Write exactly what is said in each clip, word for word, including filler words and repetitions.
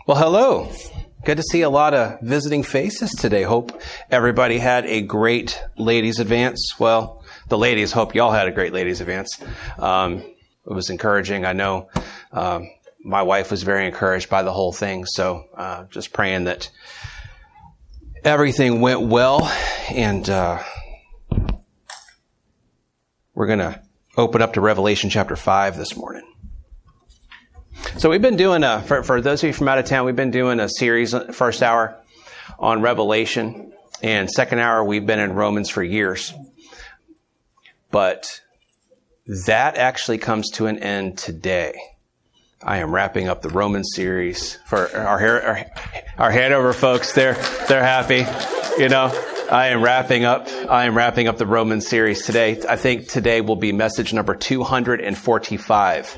Well, hello. Good to see a lot of visiting faces today. Hope everybody had a great ladies' advance. Well, the ladies, hope y'all had a great ladies' advance. Um, it was encouraging. I know um, my wife was very encouraged by the whole thing. So uh, just praying that everything went well. And uh, we're going to open up to Revelation chapter five this morning. So we've been doing, a, for, for those of you from out of town, we've been doing a series, first hour on Revelation, and second hour we've been in Romans for years. But that actually comes to an end today. I am wrapping up the Romans series for our, our, our Hanover folks. They're, they're happy, you know. I am wrapping up, I am wrapping up the Romans series today. I think today will be message number two hundred forty-five.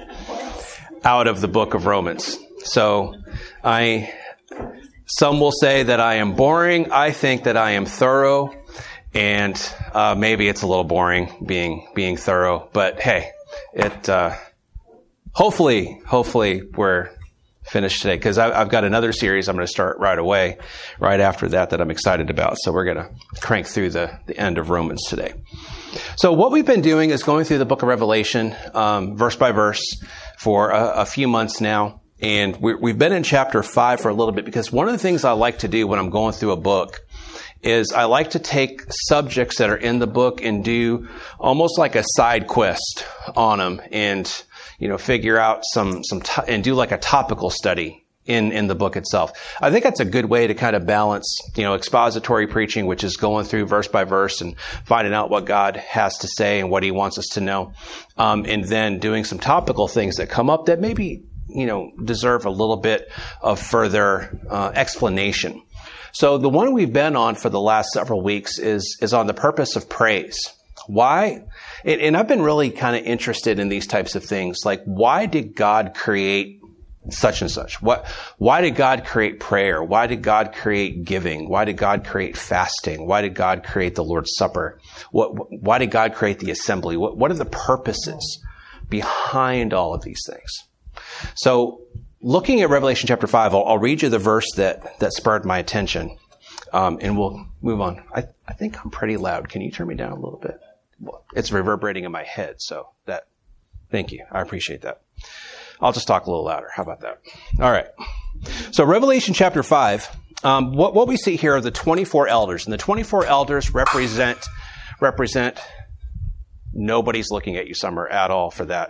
Out of the book of Romans. So I, some will say that I am boring. I think that I am thorough, and uh, maybe it's a little boring being being thorough. But hey, it uh, hopefully hopefully we're finished today, because I've got another series I'm going to start right away, right after that that I'm excited about. So we're going to crank through the the end of Romans today. So what we've been doing is going through the book of Revelation, um, verse by verse, for a, a few months now. And we, we've been in chapter five for a little bit, because one of the things I like to do when I'm going through a book is I like to take subjects that are in the book and do almost like a side quest on them, and, you know, figure out some, some, to- and do like a topical study in, in the book itself. I think that's a good way to kind of balance, you know, expository preaching, which is going through verse by verse and finding out what God has to say and what he wants us to know. Um, and then doing some topical things that come up that maybe, you know, deserve a little bit of further, uh, explanation. So the one we've been on for the last several weeks is, is on the purpose of praise. Why? And, and I've been really kind of interested in these types of things. Like, why did God create such and such? What, why did God create prayer? Why did God create giving? Why did God create fasting? Why did God create the Lord's Supper? What, why did God create the assembly? What, what are the purposes behind all of these things? So looking at Revelation chapter five, I'll, I'll read you the verse that, that spurred my attention. Um, and we'll move on. I, I think I'm pretty loud. Can you turn me down a little bit? Well, it's reverberating in my head. So that, thank you. I appreciate that. I'll just talk a little louder. How about that? All right. So Revelation chapter five, um, what, what we see here are the twenty-four elders. And the twenty-four elders represent, represent, nobody's looking at you, Summer, at all for that.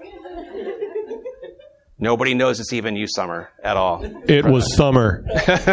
Nobody knows it's even you, Summer, at all. It was that. Summer.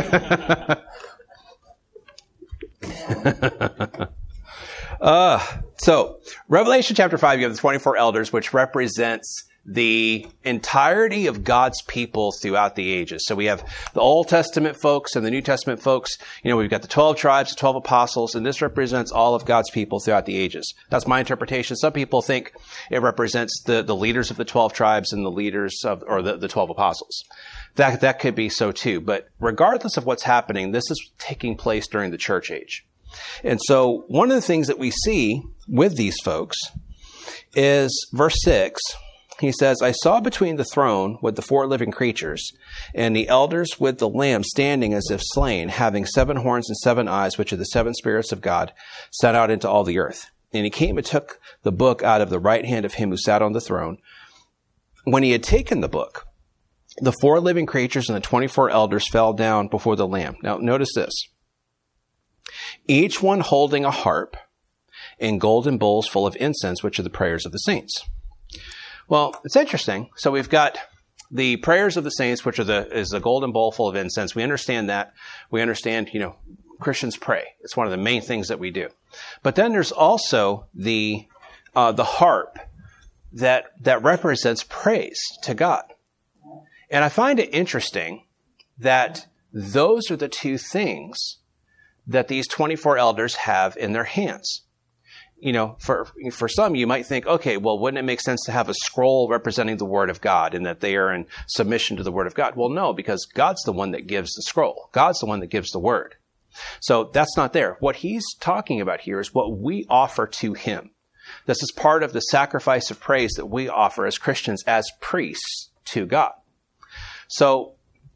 uh, so Revelation chapter five, you have the twenty-four elders, which represents the entirety of God's people throughout the ages. So we have the Old Testament folks and the New Testament folks. You know, we've got the twelve tribes, the twelve apostles, and this represents all of God's people throughout the ages. That's my interpretation. Some people think it represents the, the leaders of the twelve tribes and the leaders of, or the, the twelve apostles. That, that could be so too. But regardless of what's happening, this is taking place during the church age. And so one of the things that we see with these folks is verse six. He says, I saw between the throne with the four living creatures and the elders with the Lamb standing as if slain, having seven horns and seven eyes, which are the seven spirits of God, sent out into all the earth. And he came and took the book out of the right hand of him who sat on the throne. When he had taken the book, the four living creatures and the twenty-four elders fell down before the Lamb. Now, notice this. Each one holding a harp and golden bowls full of incense, which are the prayers of the saints. Well, it's interesting. So we've got the prayers of the saints, which are the, is the golden bowl full of incense. We understand that. We understand, you know, Christians pray. It's one of the main things that we do. But then there's also the, uh, the harp that, that represents praise to God. And I find it interesting that those are the two things that these twenty-four elders have in their hands. You know, for for some, you might think, okay, well, wouldn't it make sense to have a scroll representing the Word of God and that they are in submission to the Word of God? Well, no, because God's the one that gives the scroll. God's the one that gives the Word. So that's not there. What he's talking about here is what we offer to him. This is part of the sacrifice of praise that we offer as Christians, as priests to God. So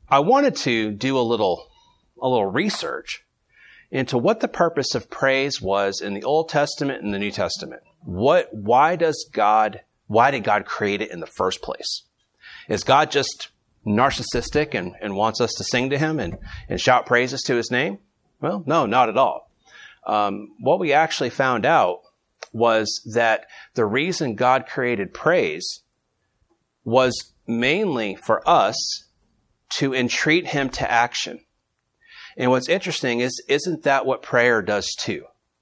I wanted to do a little, a little research into what the purpose of praise was in the Old Testament and the New Testament. What, why does God, why did God create it in the first place? Is God just narcissistic and, and wants us to sing to him and, and shout praises to his name? Well, no, not at all. Um, what we actually found out was that the reason God created praise was mainly for us to entreat him to action. And what's interesting is, isn't that what prayer does too?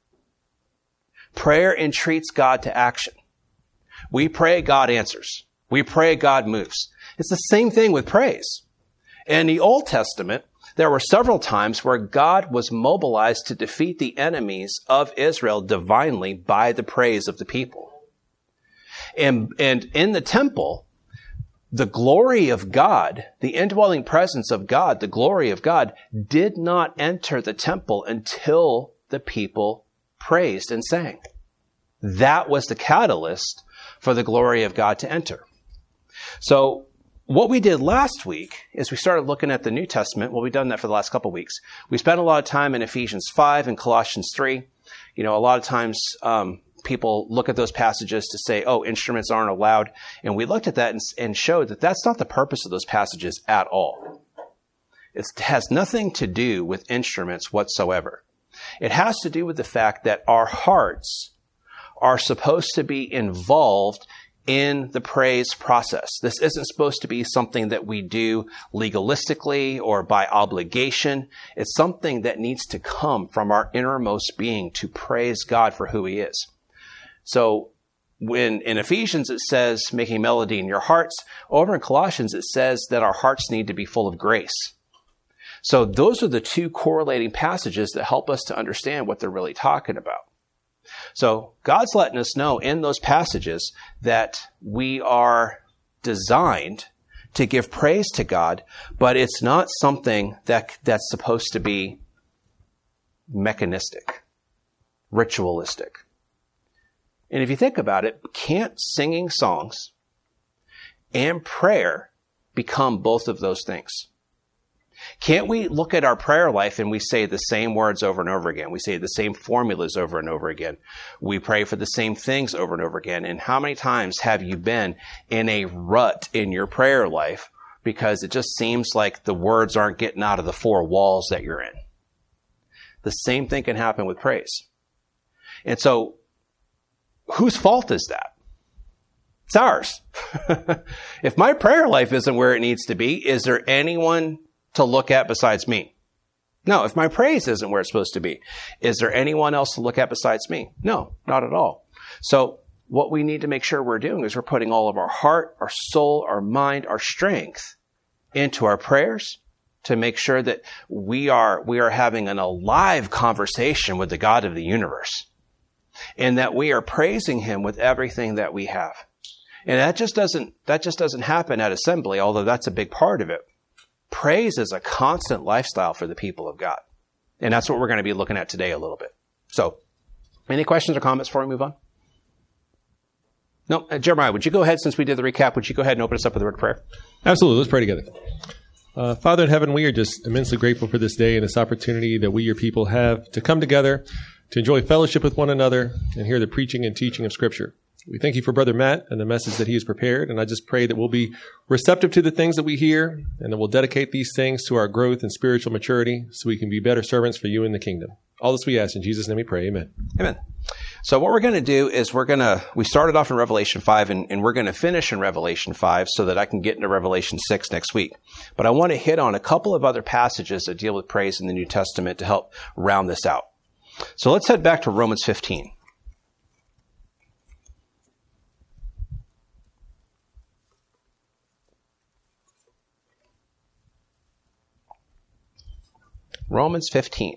Prayer entreats God to action. We pray, God answers. We pray, God moves. It's the same thing with praise. In the Old Testament, there were several times where God was mobilized to defeat the enemies of Israel divinely by the praise of the people. And, and in the temple, the glory of God, the indwelling presence of God, the glory of God, did not enter the temple until the people praised and sang. That was the catalyst for the glory of God to enter. So what we did last week is we started looking at the New Testament. Well, we've done that for the last couple of weeks. We spent a lot of time in Ephesians five and Colossians three. You know, a lot of times um, people look at those passages to say, oh, instruments aren't allowed. And we looked at that and, and showed that that's not the purpose of those passages at all. It has nothing to do with instruments whatsoever. It has to do with the fact that our hearts are supposed to be involved in the praise process. This isn't supposed to be something that we do legalistically or by obligation. It's something that needs to come from our innermost being to praise God for who he is. So when in Ephesians it says making melody in your hearts, over in Colossians it says that our hearts need to be full of grace. So those are the two correlating passages that help us to understand what they're really talking about. So God's letting us know in those passages that we are designed to give praise to God, but it's not something that that's supposed to be mechanistic, ritualistic. And if you think about it, can't singing songs and prayer become both of those things? Can't we look at our prayer life and we say the same words over and over again? We say the same formulas over and over again. We pray for the same things over and over again. And how many times have you been in a rut in your prayer life because it just seems like the words aren't getting out of the four walls that you're in? The same thing can happen with praise. And so, whose fault is that? It's ours. If my prayer life isn't where it needs to be, is there anyone to look at besides me? No. If my praise isn't where it's supposed to be, is there anyone else to look at besides me? No, not at all. So what we need to make sure we're doing is we're putting all of our heart, our soul, our mind, our strength into our prayers to make sure that we are, we are having an alive conversation with the God of the universe and that we are praising him with everything that we have. And that just doesn't, that just doesn't happen at assembly, although that's a big part of it. Praise is a constant lifestyle for the people of God. And that's what we're going to be looking at today a little bit. So, any questions or comments before we move on? No, uh, Jeremiah, would you go ahead, since we did the recap, would you go ahead and open us up with a word of prayer? Absolutely. Let's pray together. Uh, Father in heaven, we are just immensely grateful for this day and this opportunity that we, your people, have to come together, to enjoy fellowship with one another, and hear the preaching and teaching of Scripture. We thank you for Brother Matt and the message that he has prepared, and I just pray that we'll be receptive to the things that we hear, and that we'll dedicate these things to our growth and spiritual maturity so we can be better servants for you in the kingdom. All this we ask in Jesus' name we pray. Amen. Amen. So what we're going to do is we're going to, we started off in Revelation five, and, and we're going to finish in Revelation five so that I can get into Revelation six next week. But I want to hit on a couple of other passages that deal with praise in the New Testament to help round this out. So let's head back to Romans fifteen. Romans fifteen.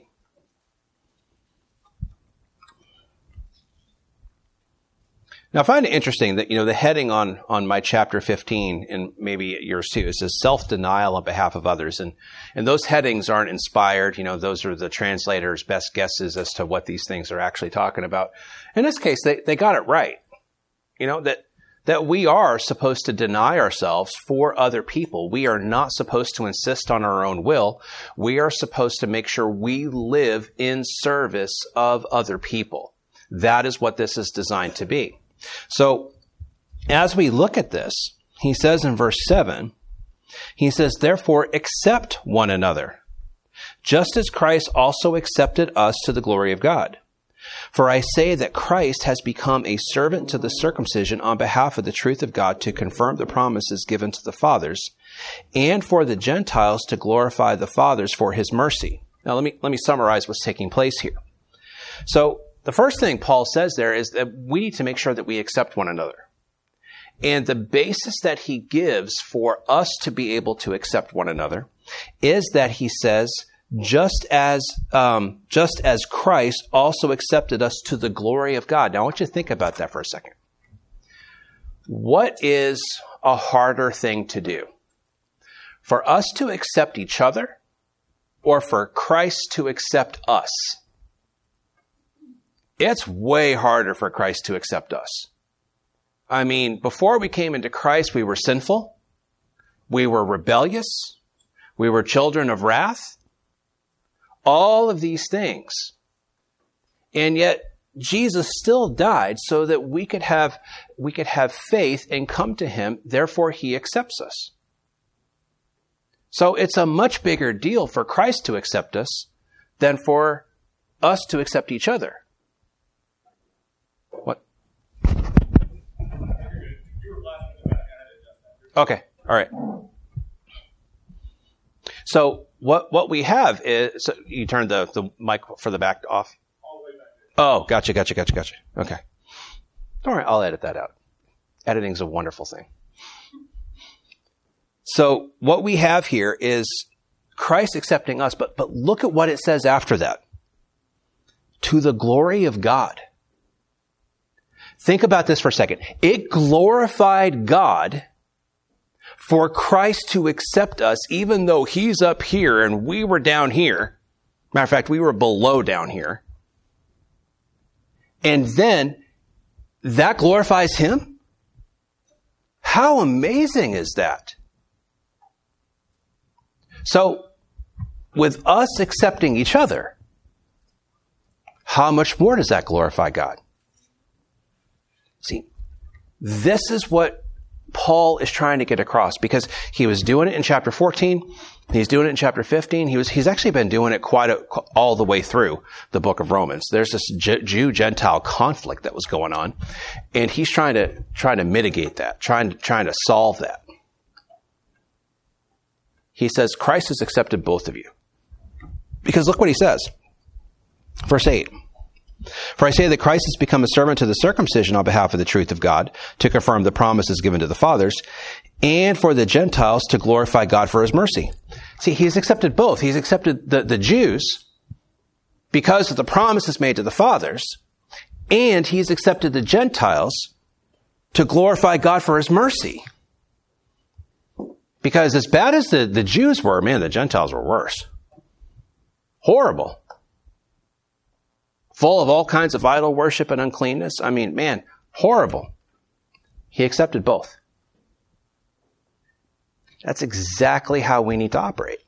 Now, I find it interesting that, you know, the heading on, on my chapter fifteen, and maybe yours too, is says self-denial on behalf of others. And, and those headings aren't inspired. You know, those are the translator's best guesses as to what these things are actually talking about. In this case, they, they got it right. You know, that that we are supposed to deny ourselves for other people. We are not supposed to insist on our own will. We are supposed to make sure we live in service of other people. That is what this is designed to be. So, as we look at this, he says in verse seven, he says, therefore, accept one another, just as Christ also accepted us to the glory of God. For I say that Christ has become a servant to the circumcision on behalf of the truth of God to confirm the promises given to the fathers, and for the Gentiles to glorify the fathers for his mercy. Now let me, let me summarize what's taking place here. So the first thing Paul says there is that we need to make sure that we accept one another. And the basis that he gives for us to be able to accept one another is that he says, just as um, just as Christ also accepted us to the glory of God. Now, I want you to think about that for a second. What is a harder thing to do? For us to accept each other, or for Christ to accept us? It's way harder for Christ to accept us. I mean, before we came into Christ, we were sinful. We were rebellious. We were children of wrath. All of these things. And yet, Jesus still died so that we could have, we could have faith and come to him. Therefore, he accepts us. So it's a much bigger deal for Christ to accept us than for us to accept each other. What? Okay. All right. So what what we have is, so you turned the, the mic for the back off? All the way back there. Oh, gotcha, gotcha, gotcha, gotcha. Okay. All right, I'll edit that out. Editing's a wonderful thing. So what we have here is Christ accepting us, but but look at what it says after that. To the glory of God. Think about this for a second. It glorified God for Christ to accept us, even though he's up here and we were down here. Matter of fact, we were below down here. And then that glorifies him? How amazing is that? So, with us accepting each other, how much more does that glorify God? See, this is what Paul is trying to get across, because he was doing it in chapter fourteen. He's doing it in chapter fifteen. He was, he's actually been doing it quite a, all the way through the book of Romans. There's this Jew-Gentile conflict that was going on, and he's trying to, trying to mitigate that, trying to, trying to solve that. He says, Christ has accepted both of you. Because look what he says. Verse eight. For I say that Christ has become a servant to the circumcision on behalf of the truth of God, to confirm the promises given to the fathers, and for the Gentiles to glorify God for his mercy. See, he's accepted both. He's accepted the, the Jews because of the promises made to the fathers, and he's accepted the Gentiles to glorify God for his mercy. Because as bad as the, the Jews were, man, the Gentiles were worse. Horrible. Full of all kinds of idol worship and uncleanness. I mean, man, horrible. He accepted both. That's exactly how we need to operate.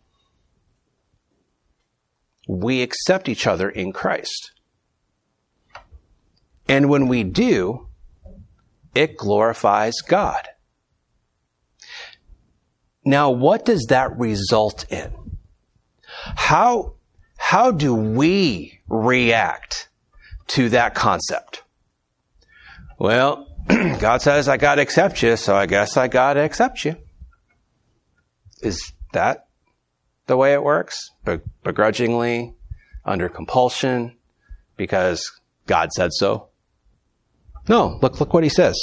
We accept each other in Christ. And when we do, it glorifies God. Now, what does that result in? How, how do we react to that concept? Well, God says, I got to accept you, so I guess I got to accept you. Is that the way it works? Be- begrudgingly, under compulsion, because God said so? No, look, look what he says.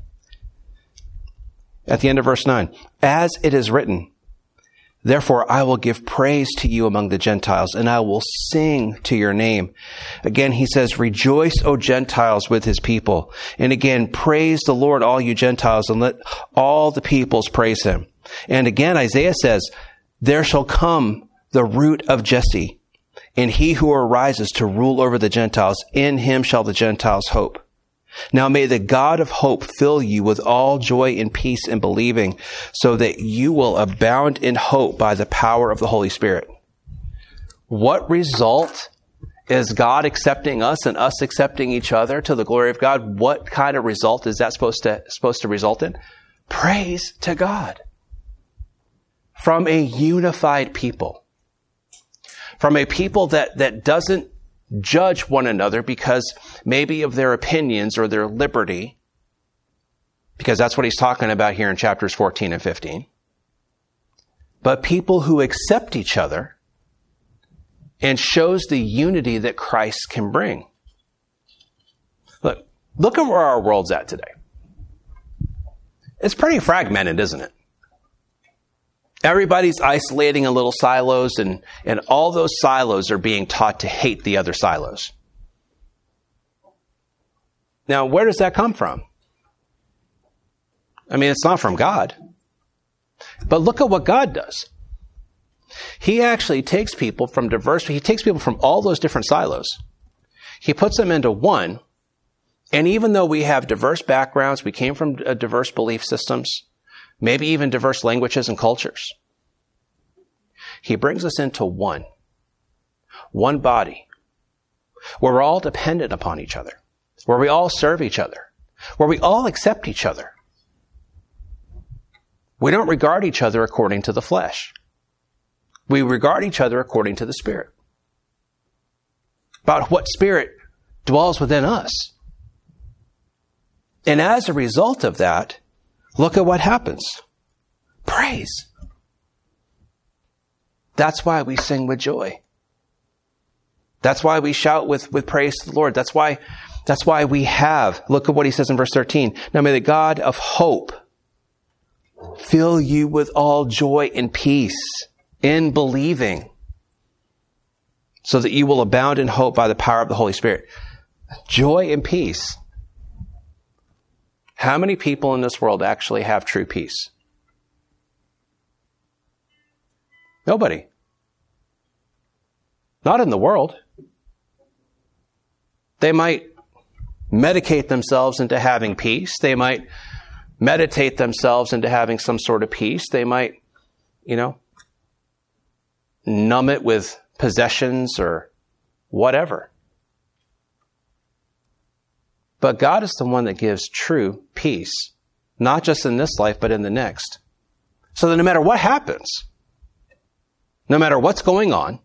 At the end of verse nine, as it is written, therefore I will give praise to you among the Gentiles, and I will sing to your name. Again, he says, rejoice, O Gentiles, with his people. And again, praise the Lord, all you Gentiles, and let all the peoples praise him. And again, Isaiah says, there shall come the root of Jesse, and he who arises to rule over the Gentiles, in him shall the Gentiles hope. Now may the God of hope fill you with all joy and peace in believing, so that you will abound in hope by the power of the Holy Spirit. What result is God accepting us and us accepting each other to the glory of God? What kind of result is that supposed to, supposed to result in? Praise to God. From a unified people. From a people that, that doesn't judge one another because maybe of their opinions or their liberty, because that's what he's talking about here in chapters fourteen and fifteen. But people who accept each other and shows the unity that Christ can bring. Look, look at where our world's at today. It's pretty fragmented, isn't it? Everybody's isolating in little silos, and, and all those silos are being taught to hate the other silos. Now, where does that come from? I mean, it's not from God. But look at what God does. He actually takes people from diverse, he takes people from all those different silos. He puts them into one. And even though we have diverse backgrounds, we came from uh, diverse belief systems, maybe even diverse languages and cultures, he brings us into one. One body. Where we're all dependent upon each other. Where we all serve each other. Where we all accept each other. We don't regard each other according to the flesh. We regard each other according to the Spirit. About what Spirit dwells within us. And as a result of that, look at what happens. Praise. That's why we sing with joy. That's why we shout with, with praise to the Lord. That's why, that's why we have, look at what he says in verse thirteen. Now may the God of hope fill you with all joy and peace in believing, so that you will abound in hope by the power of the Holy Spirit. Joy and peace. How many people in this world actually have true peace? Nobody. Not in the world. They might medicate themselves into having peace. They might meditate themselves into having some sort of peace. They might, you know, numb it with possessions or whatever. But God is the one that gives true peace, not just in this life, but in the next. So that no matter what happens, no matter what's going on,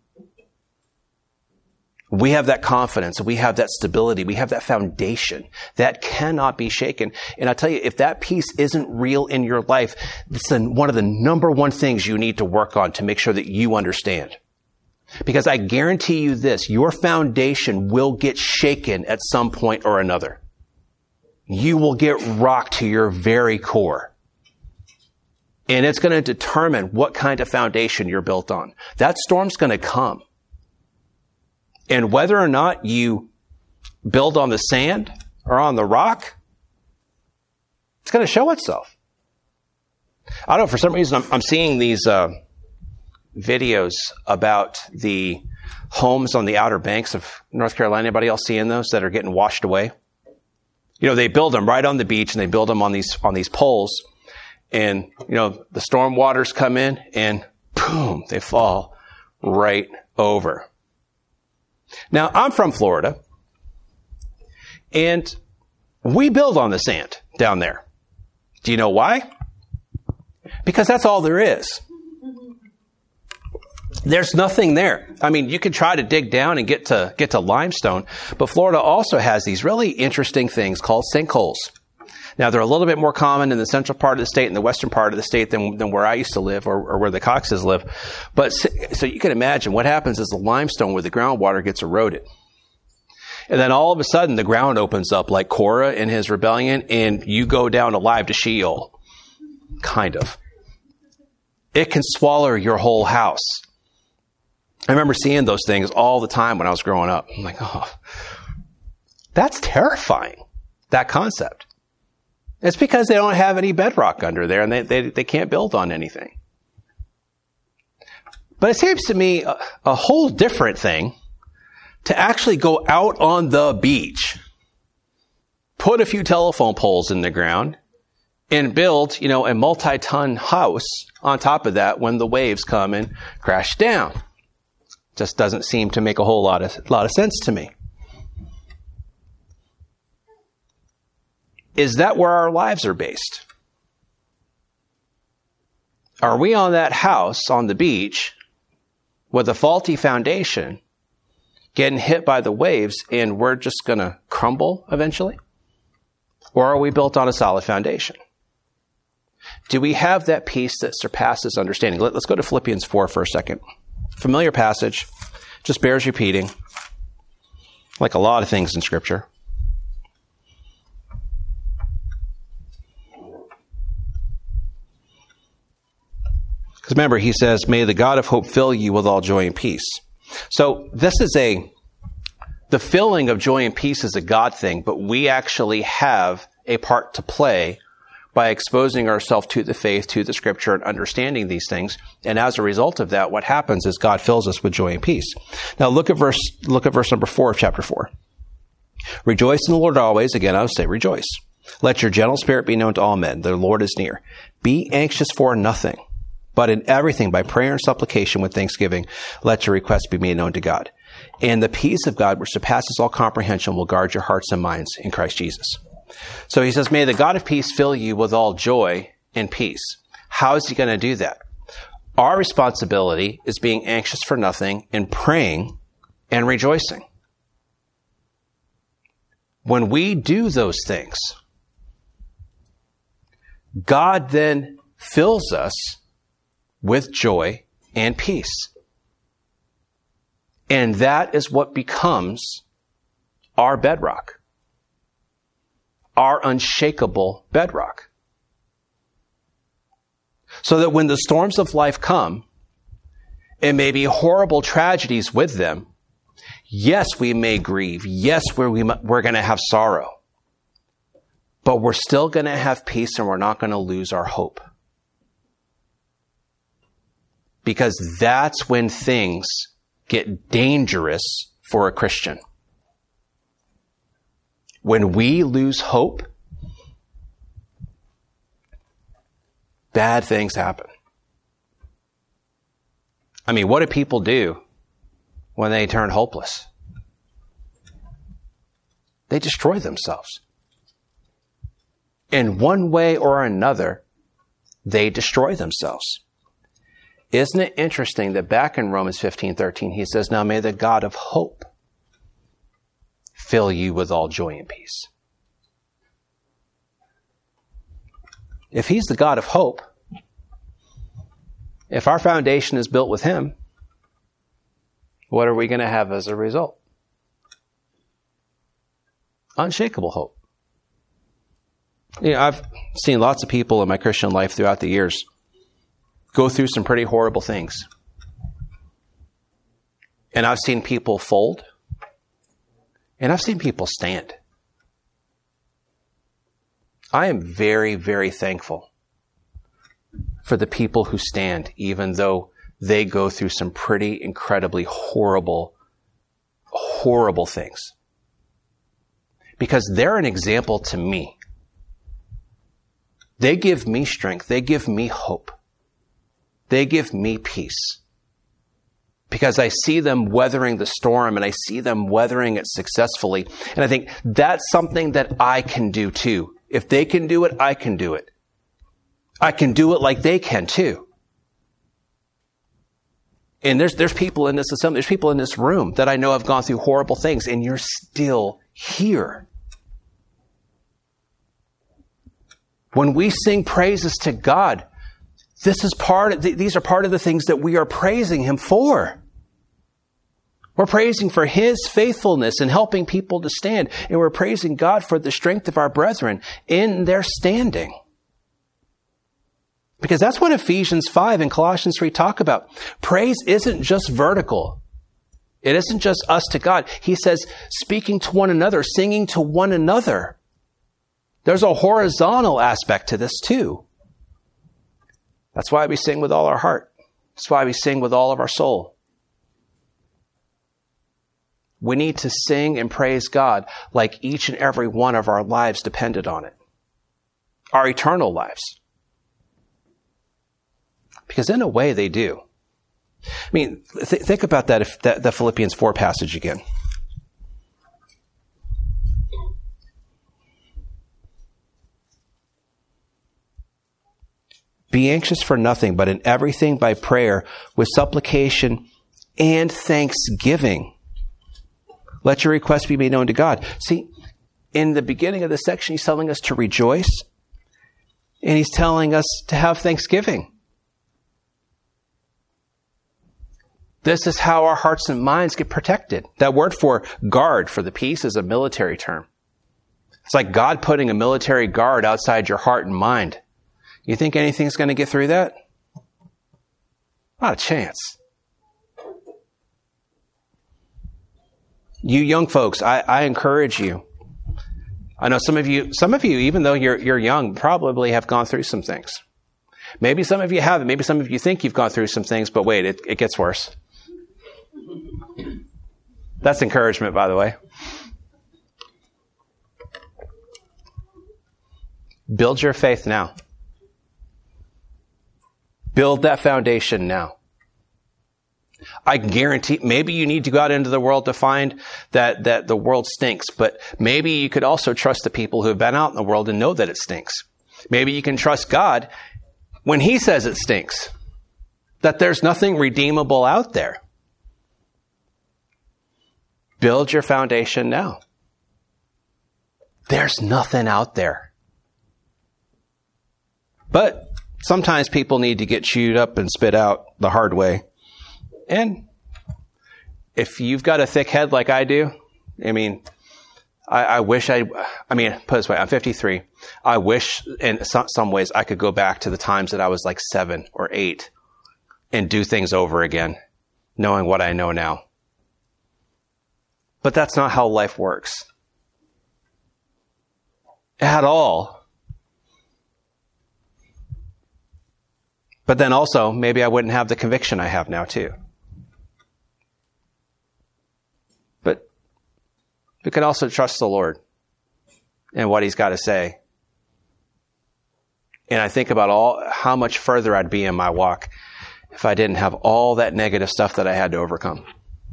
we have that confidence, we have that stability, we have that foundation that cannot be shaken. And I tell you, if that peace isn't real in your life, it's one of the number one things you need to work on to make sure that you understand. Because I guarantee you this, your foundation will get shaken at some point or another. You will get rocked to your very core. And it's going to determine what kind of foundation you're built on. That storm's going to come. And whether or not you build on the sand or on the rock, it's going to show itself. I don't know, for some reason, I'm, I'm seeing these uh, videos about the homes on the Outer Banks of North Carolina. Anybody else seeing those that are getting washed away? You know, they build them right on the beach, and they build them on these on these poles. And, you know, the storm waters come in and boom, they fall right over. Now, I'm from Florida, and we build on the sand down there. Do you know why? Because that's all there is. There's nothing there. I mean, you can try to dig down and get to get to limestone, but Florida also has these really interesting things called sinkholes. Now, they're a little bit more common in the central part of the state and the western part of the state than, than where I used to live or, or where the Coxes live. But so you can imagine what happens is the limestone where the groundwater gets eroded. And then all of a sudden the ground opens up like Korah in his rebellion, and you go down alive to Sheol. Kind of. It can swallow your whole house. I remember seeing those things all the time when I was growing up. I'm like, oh, that's terrifying, that concept. It's because they don't have any bedrock under there, and they, they, they can't build on anything. But it seems to me a, a whole different thing to actually go out on the beach, put a few telephone poles in the ground, and build, you know, a multi-ton house on top of that when the waves come and crash down. Just doesn't seem to make a whole lot of, lot of sense to me. Is that where our lives are based? Are we on that house on the beach with a faulty foundation, getting hit by the waves, and we're just going to crumble eventually? Or are we built on a solid foundation? Do we have that peace that surpasses understanding? Let, let's go to Philippians four for a second. Familiar passage, just bears repeating, like a lot of things in Scripture. Because remember, he says, may the God of hope fill you with all joy and peace. So this is a, the filling of joy and peace is a God thing, but we actually have a part to play by exposing ourselves to the faith, to the Scripture, and understanding these things. And as a result of that, what happens is God fills us with joy and peace. Now look at verse, look at verse number four of chapter four. Rejoice in the Lord always. Again, I would say rejoice. Let your gentle spirit be known to all men. The Lord is near. Be anxious for nothing, but in everything by prayer and supplication with thanksgiving, let your requests be made known to God. And the peace of God, which surpasses all comprehension, will guard your hearts and minds in Christ Jesus. So he says, may the God of peace fill you with all joy and peace. How is he going to do that? Our responsibility is being anxious for nothing and praying and rejoicing. When we do those things, God then fills us with joy and peace. And that is what becomes our bedrock. Our unshakable bedrock. So that when the storms of life come, and maybe horrible tragedies with them, yes, we may grieve. Yes, we're, we, we're going to have sorrow. But we're still going to have peace, and we're not going to lose our hope. Because that's when things get dangerous for a Christian. When we lose hope, bad things happen. I mean, what do people do when they turn hopeless? They destroy themselves. In one way or another, they destroy themselves. Isn't it interesting that back in Romans fifteen thirteen, he says, now may the God of hope fill you with all joy and peace. If he's the God of hope, if our foundation is built with him, what are we going to have as a result? Unshakable hope. You know, I've seen lots of people in my Christian life throughout the years go through some pretty horrible things. And I've seen people fold. And I've seen people stand. I am very, very thankful for the people who stand, even though they go through some pretty incredibly horrible, horrible things. Because they're an example to me. They give me strength. They give me hope. They give me peace. Because I see them weathering the storm, and I see them weathering it successfully. And I think that's something that I can do too. If they can do it, I can do it. I can do it like they can too. And there's, there's people in this assembly, there's people in this room that I know have gone through horrible things, and you're still here. When we sing praises to God, this is part of, these are part of the things that we are praising him for. We're praising for his faithfulness in helping people to stand. And we're praising God for the strength of our brethren in their standing. Because that's what Ephesians five and Colossians three talk about. Praise isn't just vertical. It isn't just us to God. He says speaking to one another, singing to one another. There's a horizontal aspect to this too. That's why we sing with all our heart. That's why we sing with all of our soul. We need to sing and praise God like each and every one of our lives depended on it. Our eternal lives. Because in a way they do. I mean, th- think about that, if that, the Philippians four passage again. Be anxious for nothing, but in everything by prayer with supplication and thanksgiving. Let your requests be made known to God. See, in the beginning of this section, he's telling us to rejoice, and he's telling us to have thanksgiving. This is how our hearts and minds get protected. That word for guard for the peace is a military term. It's like God putting a military guard outside your heart and mind. You think anything's going to get through that? Not a chance. You young folks, I, I encourage you. I know some of you, some of you, even though you're, you're young, probably have gone through some things. Maybe some of you haven't. Maybe some of you think you've gone through some things, but wait, it, it gets worse. That's encouragement, by the way. Build your faith now. Build that foundation now. I guarantee, maybe you need to go out into the world to find that, that the world stinks, but maybe you could also trust the people who have been out in the world and know that it stinks. Maybe you can trust God when he says it stinks, that there's nothing redeemable out there. Build your foundation now. There's nothing out there. But sometimes people need to get chewed up and spit out the hard way. And if you've got a thick head like I do, I mean, I, I wish I, I mean, put it this way, I'm fifty-three. I wish in some, some ways I could go back to the times that I was like seven or eight and do things over again, knowing what I know now. But that's not how life works. At all. But then also, maybe I wouldn't have the conviction I have now too. But we can also trust the Lord and what he's got to say. And I think about all how much further I'd be in my walk if I didn't have all that negative stuff that I had to overcome.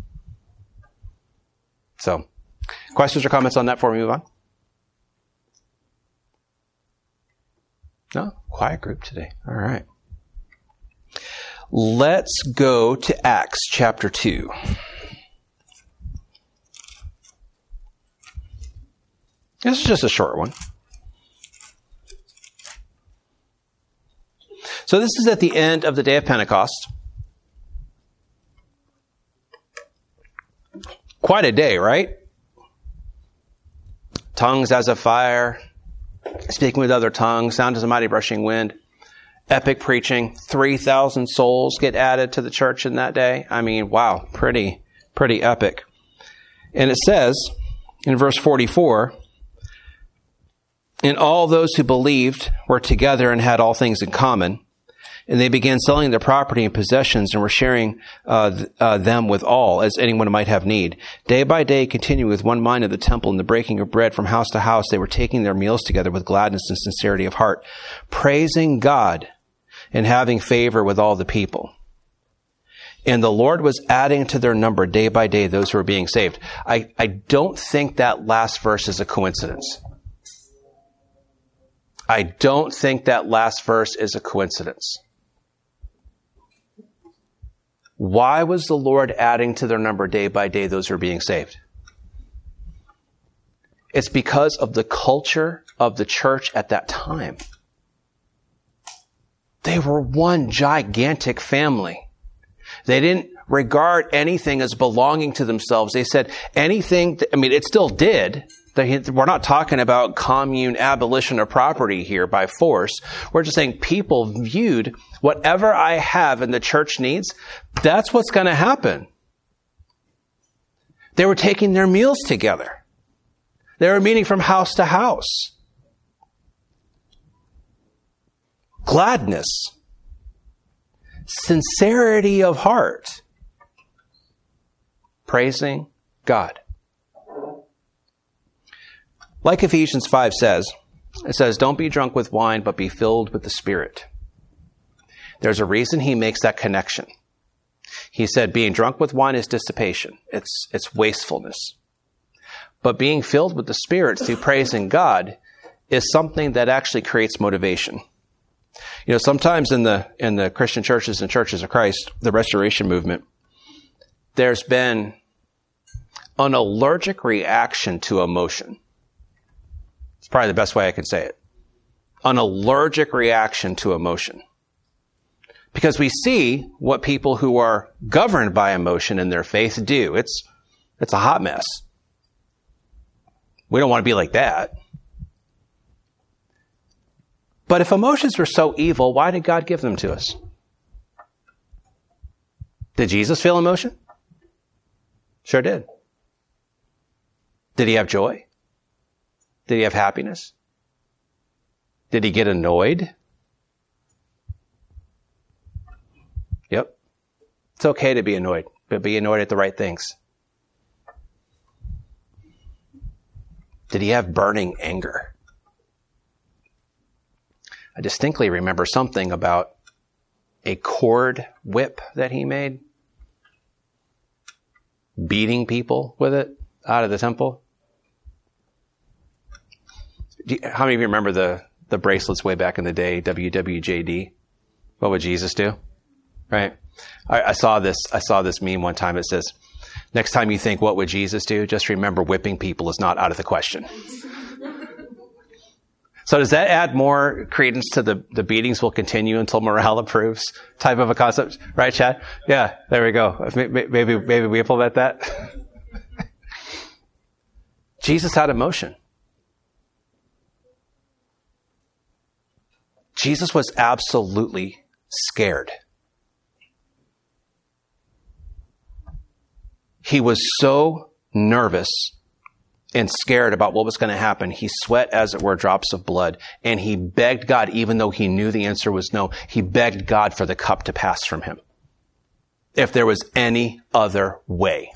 So, questions or comments on that before we move on? No? Quiet group today. All right. Let's go to Acts chapter two. This is just a short one. So this is at the end of the day of Pentecost. Quite a day, right? Tongues as of fire, speaking with other tongues, sound as a mighty rushing wind, epic preaching. three thousand souls get added to the church in that day. I mean, wow, pretty, pretty epic. And it says in verse forty-four, and all those who believed were together and had all things in common. And they began selling their property and possessions and were sharing uh, th- uh, them with all, as anyone might have need. Day by day, continuing with one mind in the temple and the breaking of bread from house to house, they were taking their meals together with gladness and sincerity of heart, praising God and having favor with all the people. And the Lord was adding to their number day by day those who were being saved. I, I don't think that last verse is a coincidence. I don't think that last verse is a coincidence. Why was the Lord adding to their number day by day those who are being saved? It's because of the culture of the church at that time. They were one gigantic family. They didn't regard anything as belonging to themselves. They said anything, th- I mean, it still did. They, we're not talking about commune abolition of property here by force. We're just saying people viewed whatever I have and the church needs, that's what's going to happen. They were taking their meals together. They were meeting from house to house. Gladness. Sincerity of heart. Praising God. Like Ephesians five says, it says, don't be drunk with wine, but be filled with the Spirit. There's a reason he makes that connection. He said being drunk with wine is dissipation. It's, it's wastefulness. But being filled with the Spirit through praising God is something that actually creates motivation. You know, sometimes in the, in the Christian churches and churches of Christ, the Restoration movement, there's been an allergic reaction to emotion. It's probably the best way I could say it. An allergic reaction to emotion. Because we see what people who are governed by emotion in their faith do. It's, it's a hot mess. We don't want to be like that. But if emotions were so evil, why did God give them to us? Did Jesus feel emotion? Sure did. Did he have joy? Did he have happiness? Did he get annoyed? Yep. It's okay to be annoyed, but be annoyed at the right things. Did he have burning anger? I distinctly remember something about a cord whip that he made, beating people with it out of the temple. Do you, how many of you remember the, the bracelets way back in the day, W W J D? What would Jesus do? Right? I, I saw this, I saw this meme one time. It says, next time you think, what would Jesus do? Just remember whipping people is not out of the question. So does that add more credence to the, the beatings will continue until morale improves type of a concept? Right, Chad? Yeah, there we go. Maybe, maybe we implement that. Jesus had emotion. Jesus was absolutely scared. He was so nervous and scared about what was going to happen. He sweat, as it were, drops of blood. And he begged God, even though he knew the answer was no, he begged God for the cup to pass from him. If there was any other way.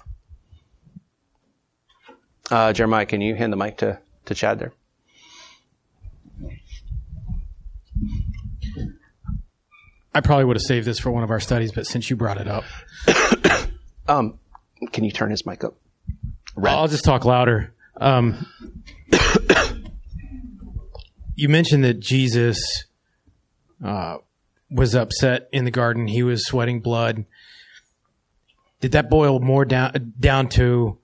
Uh, Jeremiah, can you hand the mic to, to Chad there? I probably would have saved this for one of our studies, but since you brought it up. um, can you turn his mic up? Red. I'll just talk louder. Um, you mentioned that Jesus uh, was upset in the garden. He was sweating blood. Did that boil more down down to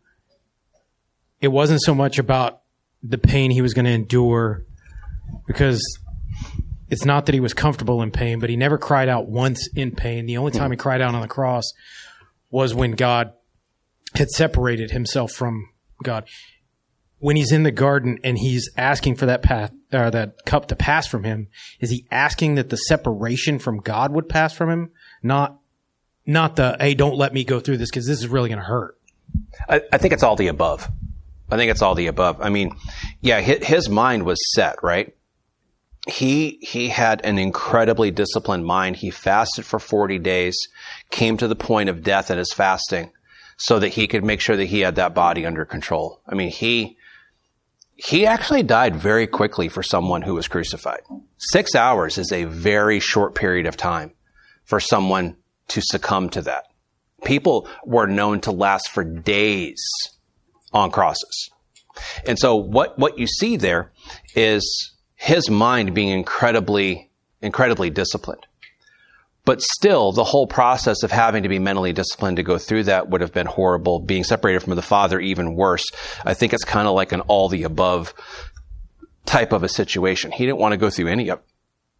it wasn't so much about the pain he was going to endure, because it's not that he was comfortable in pain, but he never cried out once in pain. The only time he cried out on the cross was when God had separated himself from God. When he's in the garden and he's asking for that path, or that cup to pass from him, is he asking that the separation from God would pass from him? Not, not the, hey, don't let me go through this because this is really going to hurt. I, I think it's all the above. I think it's all the above. I mean, yeah, his, his mind was set, right? He, he had an incredibly disciplined mind. He fasted for forty days, came to the point of death in his fasting so that he could make sure that he had that body under control. I mean, he, he actually died very quickly for someone who was crucified. Six hours is a very short period of time for someone to succumb to that. People were known to last for days on crosses. And so what, what you see there is his mind being incredibly, incredibly disciplined. But still, the whole process of having to be mentally disciplined to go through that would have been horrible. Being separated from the Father, even worse. I think it's kind of like an all the above type of a situation. He didn't want to go through any of it.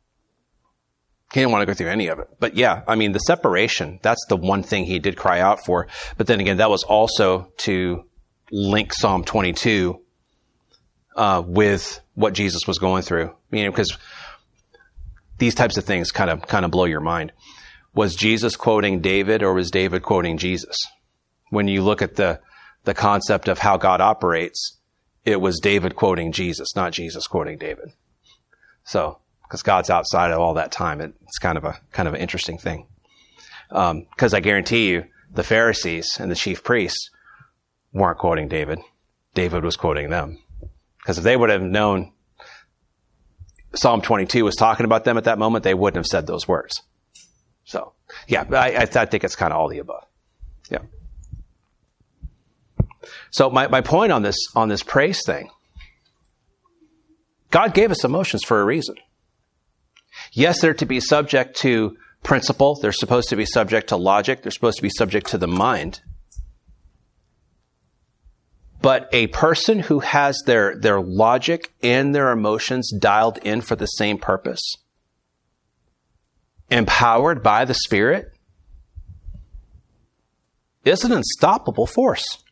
He didn't want to go through any of it. But yeah, I mean, the separation, that's the one thing he did cry out for. But then again, that was also to link Psalm twenty-two uh, with what Jesus was going through. You know, because these types of things kind of kind of blow your mind. Was Jesus quoting David or was David quoting Jesus? When you look at the the concept of how God operates, it was David quoting Jesus, not Jesus quoting David. So, because God's outside of all that time, it, it's kind of a kind of an interesting thing. Because um, I guarantee you, the Pharisees and the chief priests weren't quoting David. David was quoting them. Because if they would have known Psalm twenty-two was talking about them at that moment, they wouldn't have said those words. So, yeah, I, I think it's kind of all the above. Yeah. So my, my point on this, on this praise thing, God gave us emotions for a reason. Yes, they're to be subject to principle. They're supposed to be subject to logic. They're supposed to be subject to the mind. But a person who has their, their logic and their emotions dialed in for the same purpose, empowered by the Spirit, is an unstoppable force.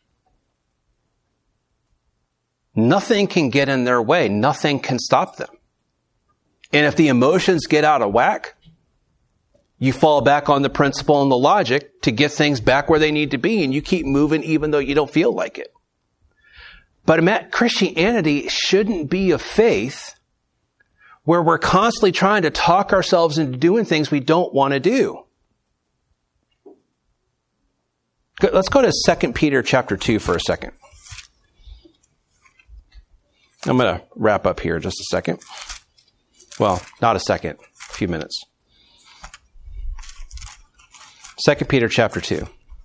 Nothing can get in their way. Nothing can stop them. And if the emotions get out of whack, you fall back on the principle and the logic to get things back where they need to be, and you keep moving even though you don't feel like it. But Christianity shouldn't be a faith where we're constantly trying to talk ourselves into doing things we don't want to do. Let's go to Second Peter chapter two for a second. I'm going to wrap up here just a second. Well, not a second, a few minutes. Second Peter chapter two.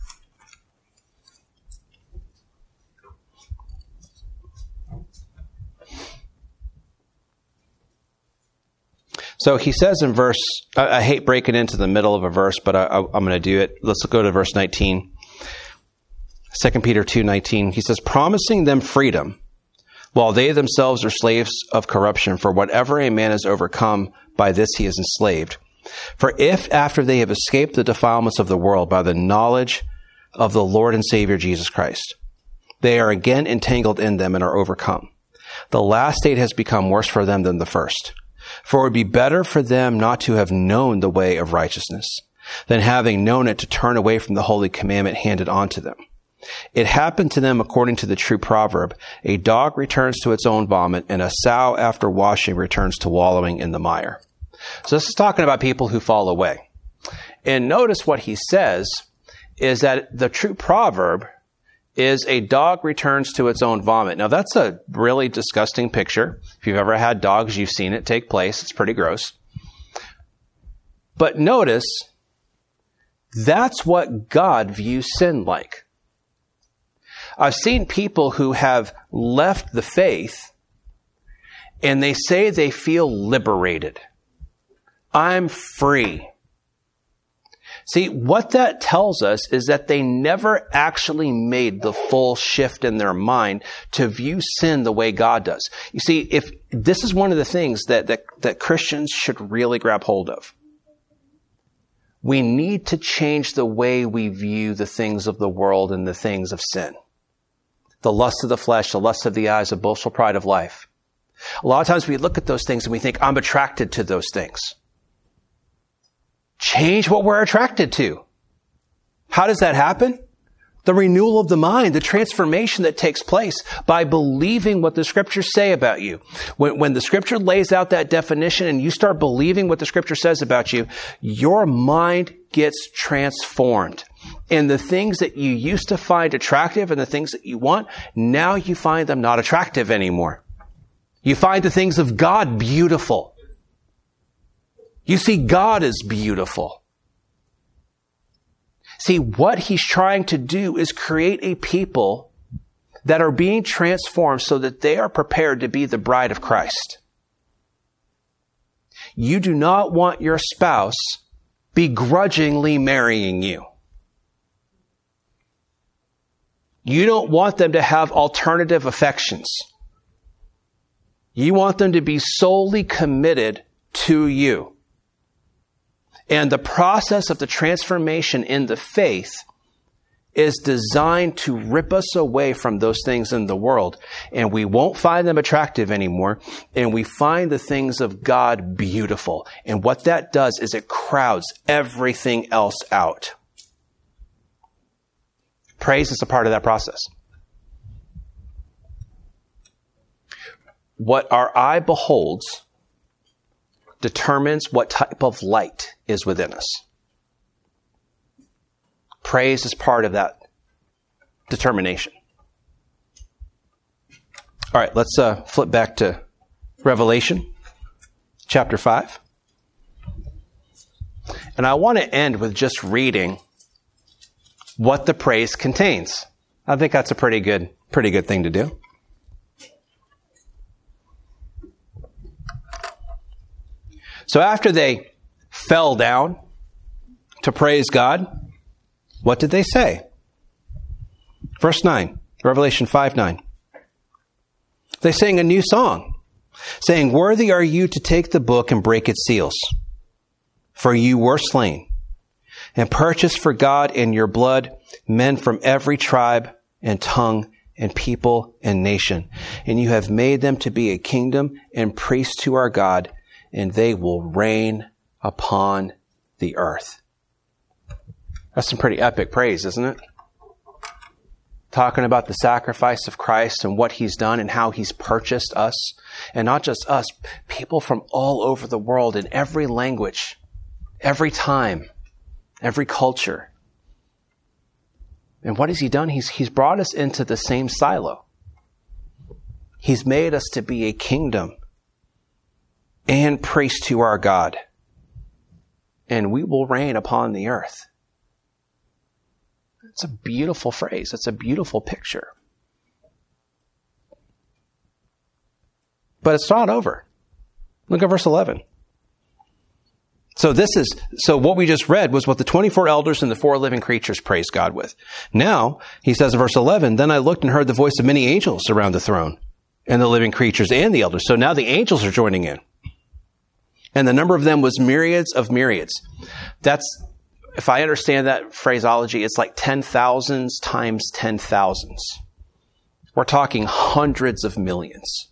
So he says in verse, I, I hate breaking into the middle of a verse, but I, I, I'm going to do it. Let's go to verse nineteen. Second Peter two nineteen. He says, promising them freedom, while they themselves are slaves of corruption, for whatever a man is overcome, by this he is enslaved. For if after they have escaped the defilements of the world by the knowledge of the Lord and Savior Jesus Christ, they are again entangled in them and are overcome, the last state has become worse for them than the first. For it would be better for them not to have known the way of righteousness, than having known it to turn away from the holy commandment handed on to them. It happened to them according to the true proverb, a dog returns to its own vomit, and a sow after washing returns to wallowing in the mire. So this is talking about people who fall away. And notice what he says is that the true proverb is a dog returns to its own vomit. Now that's a really disgusting picture. If you've ever had dogs, you've seen it take place. It's pretty gross. But notice, that's what God views sin like. I've seen people who have left the faith and they say they feel liberated. I'm free. See, what that tells us is that they never actually made the full shift in their mind to view sin the way God does. You see, if this is one of the things that, that, that Christians should really grab hold of. We need to change the way we view the things of the world and the things of sin. The lust of the flesh, the lust of the eyes, the boastful pride of life. A lot of times we look at those things and we think, I'm attracted to those things. Change what we're attracted to. How does that happen? The renewal of the mind, the transformation that takes place by believing what the scriptures say about you. When, when the scripture lays out that definition and you start believing what the scripture says about you, your mind gets transformed. And the things that you used to find attractive and the things that you want, now you find them not attractive anymore. You find the things of God beautiful. You see God as beautiful. See, what he's trying to do is create a people that are being transformed so that they are prepared to be the bride of Christ. You do not want your spouse begrudgingly marrying you. You don't want them to have alternative affections. You want them to be solely committed to you. And the process of the transformation in the faith is designed to rip us away from those things in the world. And we won't find them attractive anymore. And we find the things of God beautiful. And what that does is it crowds everything else out. Praise is a part of that process. What our eye beholds determines what type of light is within us. Praise is part of that determination. All right, let's uh, flip back to Revelation chapter five. And I want to end with just reading what the praise contains. I think that's a pretty good, pretty good thing to do. So after they fell down to praise God, what did they say? Verse nine, Revelation five nine. They sang a new song, saying, "Worthy are you to take the book and break its seals. For you were slain, and purchased for God in your blood men from every tribe and tongue and people and nation. And you have made them to be a kingdom and priests to our God, and they will reign upon the earth." That's some pretty epic praise, isn't it? Talking about the sacrifice of Christ and what he's done and how he's purchased us. And not just us, people from all over the world in every language, every time, every culture. And what has he done? He's, he's brought us into the same silo. He's made us to be a kingdom and priest to our God. And we will reign upon the earth. It's a beautiful phrase. It's a beautiful picture. But it's not over. Look at verse eleven. So this is, so what we just read was what the twenty-four elders and the four living creatures praise God with. Now, he says in verse eleven, "Then I looked and heard the voice of many angels around the throne and the living creatures and the elders." So now the angels are joining in. And the number of them was myriads of myriads. That's, if I understand that phraseology, it's like ten thousands times ten thousands. We're talking hundreds of millions.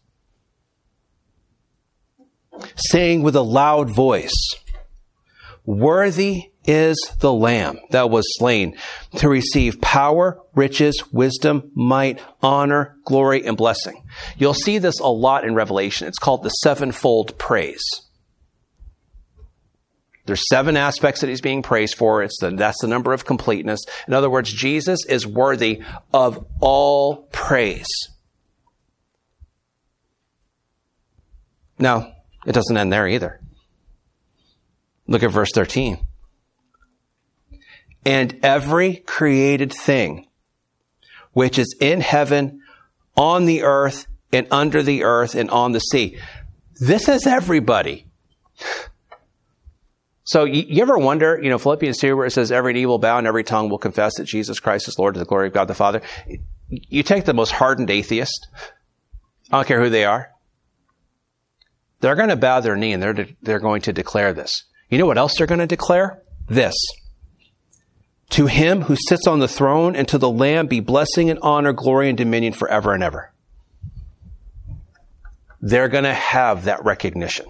Saying with a loud voice, "Worthy is the Lamb that was slain to receive power, riches, wisdom, might, honor, glory, and blessing." You'll see this a lot in Revelation. It's called the sevenfold praise. There's seven aspects that he's being praised for. It's the, that's the number of completeness. In other words, Jesus is worthy of all praise. Now, it doesn't end there either. Look at verse thirteen. "And every created thing which is in heaven, on the earth, and under the earth, and on the sea." This is everybody. So you, you ever wonder, you know, Philippians two, where it says every knee will bow and every tongue will confess that Jesus Christ is Lord to the glory of God the Father. You take the most hardened atheist, I don't care who they are, they're going to bow their knee and they're, de- they're going to declare this. You know what else they're going to declare? This. "To him who sits on the throne and to the Lamb be blessing and honor, glory and dominion forever and ever." They're going to have that recognition.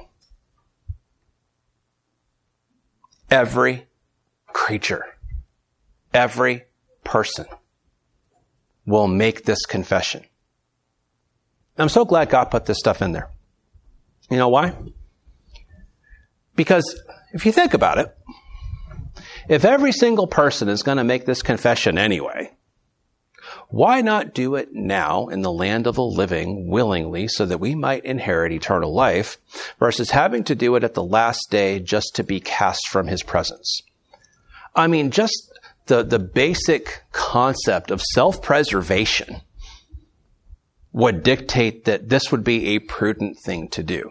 Every creature, every person will make this confession. I'm so glad God put this stuff in there. You know why? Because if you think about it, if every single person is going to make this confession anyway, why not do it now in the land of the living willingly so that we might inherit eternal life versus having to do it at the last day just to be cast from his presence? I mean, just the, the basic concept of self-preservation would dictate that this would be a prudent thing to do.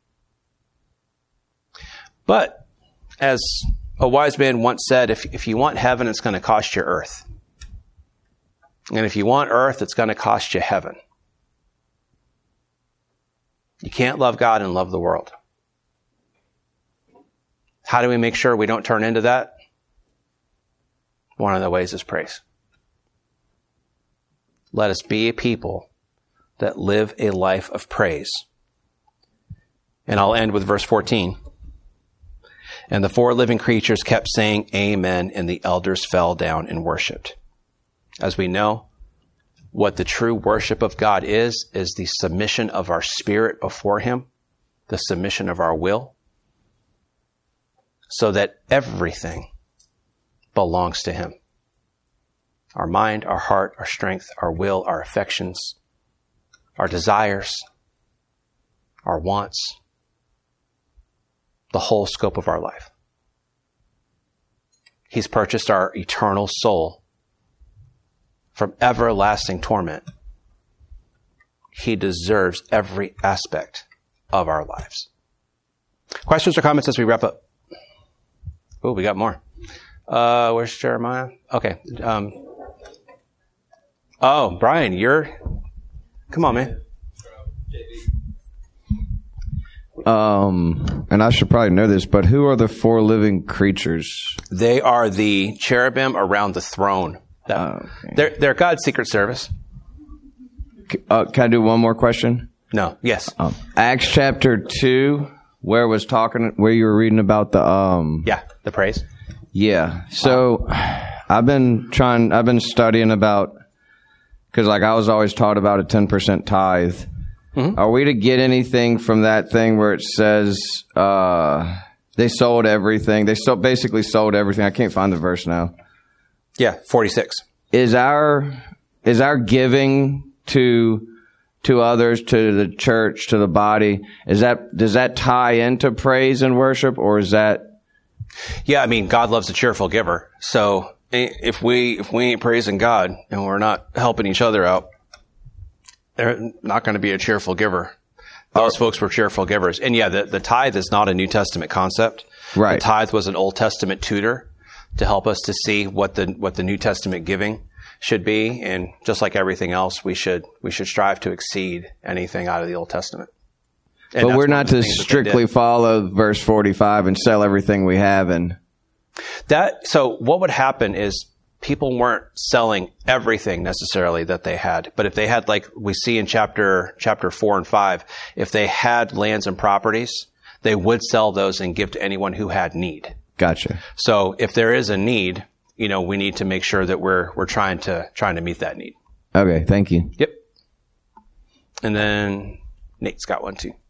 But as a wise man once said, if, if you want heaven, it's going to cost you earth. And if you want earth, it's going to cost you heaven. You can't love God and love the world. How do we make sure we don't turn into that? One of the ways is praise. Let us be a people that live a life of praise. And I'll end with verse fourteen. "And the four living creatures kept saying, Amen, and the elders fell down and worshipped." As we know, what the true worship of God is, is the submission of our spirit before him, the submission of our will, so that everything belongs to him. Our mind, our heart, our strength, our will, our affections, our desires, our wants, the whole scope of our life. He's purchased our eternal soul from everlasting torment. He deserves every aspect of our lives. Questions or comments as we wrap up? Oh, we got more. Uh, where's Jeremiah? Okay. Um, oh, Brian, you're... Come on, man. Um, and I should probably know this, but who are the four living creatures? They are the cherubim around the throne. That, Oh, okay. They're, they're God's secret service. Uh, can I do one more question? No. Yes. Um, Acts chapter two, where it was talking, where you were reading about the um. Yeah. The praise. Yeah. So I've been trying. I've been studying about because, like, I was always taught about a ten percent tithe. Mm-hmm. Are we to get anything from that thing where it says uh, they sold everything? They so basically sold everything. I can't find the verse now. Yeah. forty-six. Is our is our giving to to others, to the church, to the body, is that does that tie into praise and worship, or is that? Yeah, I mean, God loves a cheerful giver. So if we if we ain't praising God and we're not helping each other out, they're not going to be a cheerful giver. Those folks were cheerful givers. And yeah, the, the tithe is not a New Testament concept. Right. The tithe was an Old Testament tutor to help us to see what the what the New Testament giving should be. And just like everything else, we should we should strive to exceed anything out of the Old Testament. And but we're not to things that they strictly did. follow verse forty-five and sell everything we have. And That so what would happen is people weren't selling everything necessarily that they had, but if they had, like we see in chapter chapter four and five, if they had lands and properties, they would sell those and give to anyone who had need. Gotcha. So if there is a need, you know, we need to make sure that we're we're trying to trying to meet that need. Okay, thank you. Yep. And then Nate's got one too.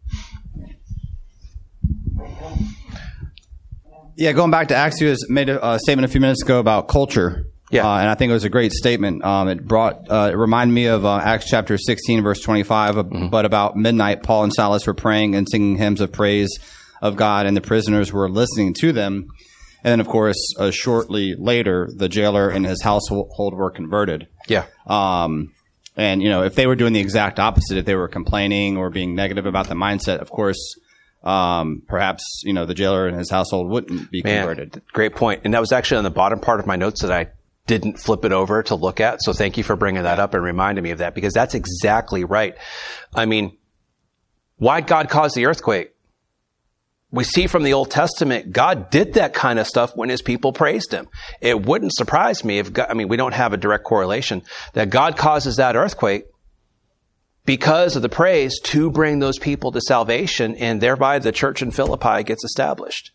Yeah, going back to Acts, you guys made a uh, statement a few minutes ago about culture. Yeah. Uh, and I think it was a great statement. Um, it brought, uh, it reminded me of uh, Acts chapter sixteen, verse twenty-five, mm-hmm. but about midnight, Paul and Silas were praying and singing hymns of praise of God, and the prisoners were listening to them. And then, of course, uh, shortly later, the jailer and his household were converted. Yeah. Um, and, you know, if they were doing the exact opposite, if they were complaining or being negative about the mindset, of course, um, perhaps, you know, the jailer and his household wouldn't be Man, converted. Great point. And that was actually on the bottom part of my notes that I didn't flip it over to look at. So thank you for bringing that up and reminding me of that, because that's exactly right. I mean, why'd God cause the earthquake? We see from the Old Testament, God did that kind of stuff when his people praised him. It wouldn't surprise me if God, I mean, we don't have a direct correlation that God causes that earthquake because of the praise to bring those people to salvation, and thereby the church in Philippi gets established.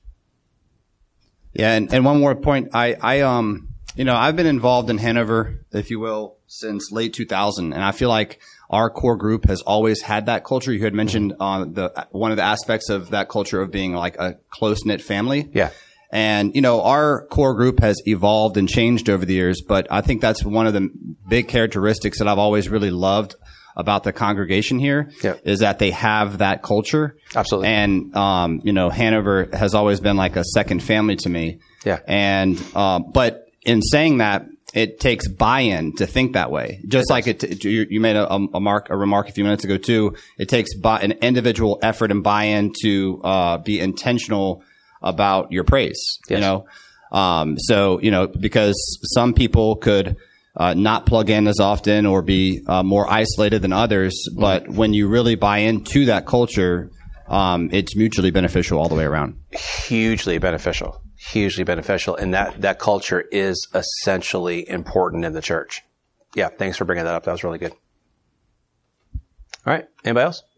Yeah. And, and one more point. I, I, um, you know, I've been involved in Hanover, if you will, since late two thousand. And I feel like our core group has always had that culture. You had mentioned uh, the one of the aspects of that culture of being like a close-knit family. Yeah. And, you know, our core group has evolved and changed over the years, but I think that's one of the big characteristics that I've always really loved about the congregation here, yeah. is that they have that culture. Absolutely. And, um, you know, Hanover has always been like a second family to me. Yeah. And, um, but in saying that, it takes buy-in to think that way. Just like it, you, you made a, a mark, a remark a few minutes ago too. It takes buy, an individual effort and buy-in to, uh, be intentional about your praise, yes. you know? Um, so, you know, because some people could, uh, not plug in as often or be, uh, more isolated than others. Mm-hmm. But when you really buy into that culture, um, it's mutually beneficial all the way around. Hugely beneficial. Hugely beneficial. And that, that culture is essentially important in the church. Yeah. Thanks for bringing that up. That was really good. All right. Anybody else?